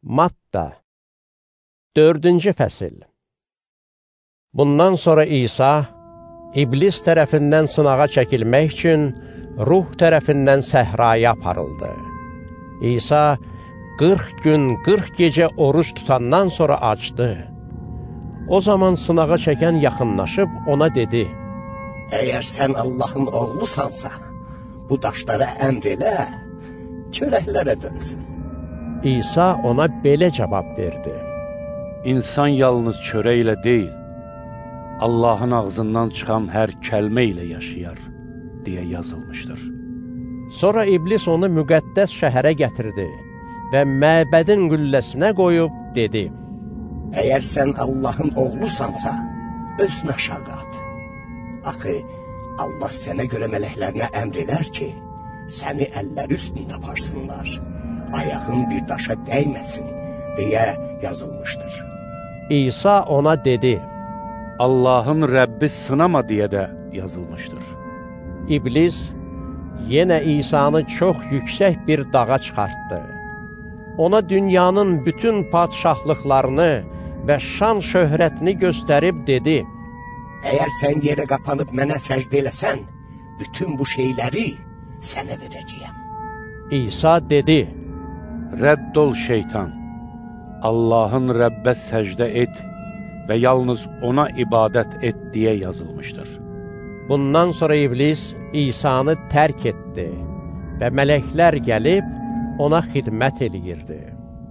Matta 4-cü fəsil. Bundan sonra İsa, İblis tərəfindən sınağa çəkilmək üçün ruh tərəfindən səhraya aparıldı. İsa 40 gün, 40 gecə oruç tutandan sonra acdı. O zaman sınağa çəkən yaxınlaşıb ona dedi, Əgər sən Allahın oğlusansa, bu daşlara əmr elə, çörəklərə dönsün. İsa ona belə cavab verdi. İnsan yalnız çörəklə deyil, Allahın ağzından çıxan hər kəlmə ilə yaşayar, deyə yazılmışdır. Sonra İblis onu müqəddəs şəhərə gətirdi və məbədin qülləsinə qoyub dedi, Əgər sən Allahın oğlusansa, özünə aşağı at. Axı, Allah sənə görə mələklərinə əmr edər ki, səni əlləri üstündə aparsınlar, ayağın bir daşa dəyməsin, deyə yazılmışdır. İsa ona dedi, Allahın Rəbbi sınama deyə də yazılmışdır. İblis yenə İsa'nı çox yüksək bir dağa çıxartdı. Ona dünyanın bütün padşahlıqlarını və şan şöhrətini göstərib dedi, Əgər sən yerə qapanıb mənə səcdə eləsən, bütün bu şeyləri sənə verəcəyəm. İsa dedi, Rədd ol şeytan, Allahın Rəbbə səcdə et və yalnız ona ibadət et deyə yazılmışdır. Bundan sonra İblis İsa'nı tərk etdi və mələklər gəlib ona xidmət eləyirdi.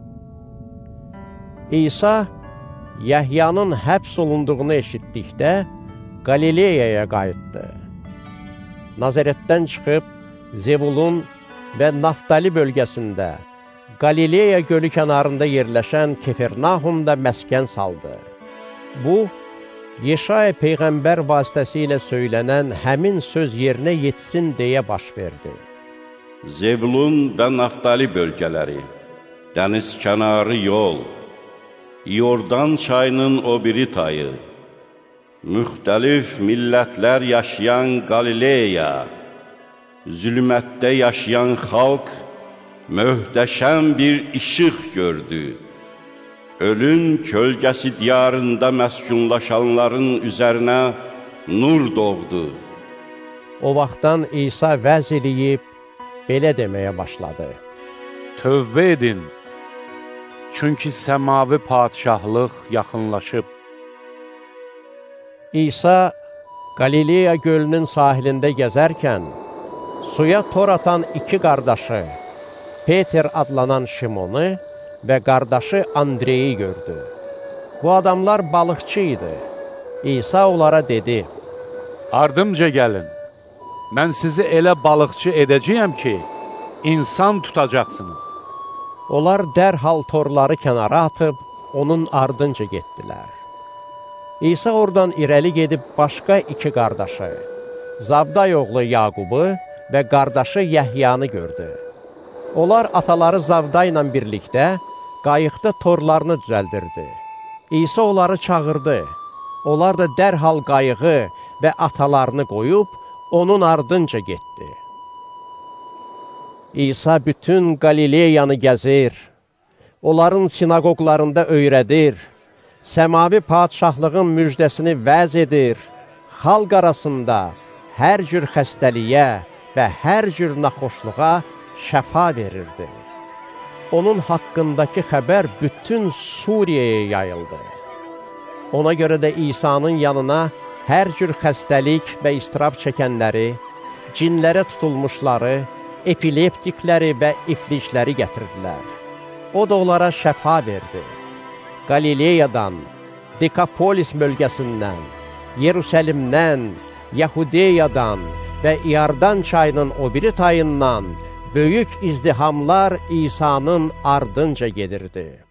İsa Yəhyanın həbs olunduğunu eşitdikdə Qalileyaya qayıtdı. Nazarətdən çıxıb Zevulun və Naftali bölgəsində, Qalileya gölü kənarında yerləşən Kefirnahumda məskən saldı. Bu, Yeşaya Peyğəmbər vasitəsilə söylənən həmin söz yerinə yetsin deyə baş verdi. Zevulun və Naftali bölgələri, dəniz kənarı yol, Yordan çayının o biri tayı, müxtəlif millətlər yaşayan Qalileya, zülmətdə yaşayan xalq möhtəşəm bir işıq gördü. Ölüm kölgəsi diyarında məskunlaşanların üzərinə nur doğdu. O vaxtdan İsa vəz eləyib, belə deməyə başladı. Tövbə edin, çünki səmavi padşahlıq yaxınlaşıb. İsa Qalileya gölünün sahilində gəzərkən, suya tor atan iki qardaşı, Peter adlanan Şimonu və qardaşı Andreyi gördü. Bu adamlar balıqçı idi. İsa onlara dedi, Ardımca gəlin, mən sizi elə balıqçı edəcəyəm ki, insan tutacaqsınız. Onlar dərhal torları kənara atıb, onun ardınca getdilər. İsa oradan irəli gedib başqa iki qardaşı, Zavday oğlu Yaqubu və qardaşı Yəhyanı gördü. Onlar ataları Zavday ilə birlikdə qayıqda torlarını düzəldirdi. İsa onları çağırdı. Onlar da dərhal qayığı və atalarını qoyub, onun ardınca getdi. İsa bütün Qalileyanı gəzir, onların sinagoglarında öyrədir, səmavi padşahlığın müjdəsini vəz edir, xalq arasında hər cür xəstəliyə və hər cür naxoşluğa şəfa verirdi. Onun haqqındakı xəbər bütün Suriyaya yayıldı. Ona görə də İsa'nın yanına hər cür xəstəlik və istirab çəkənləri, cinlərə tutulmuşları, epileptikləri və iflicləri gətirdilər. O da onlara şəfa verdi. Qalileyadan, Dekapolis bölgəsindən, Yerusəlimdən, Yahudiyadan və İordan çayının o biri tayından böyük izdihamlar İsa'nın ardınca gedirdi.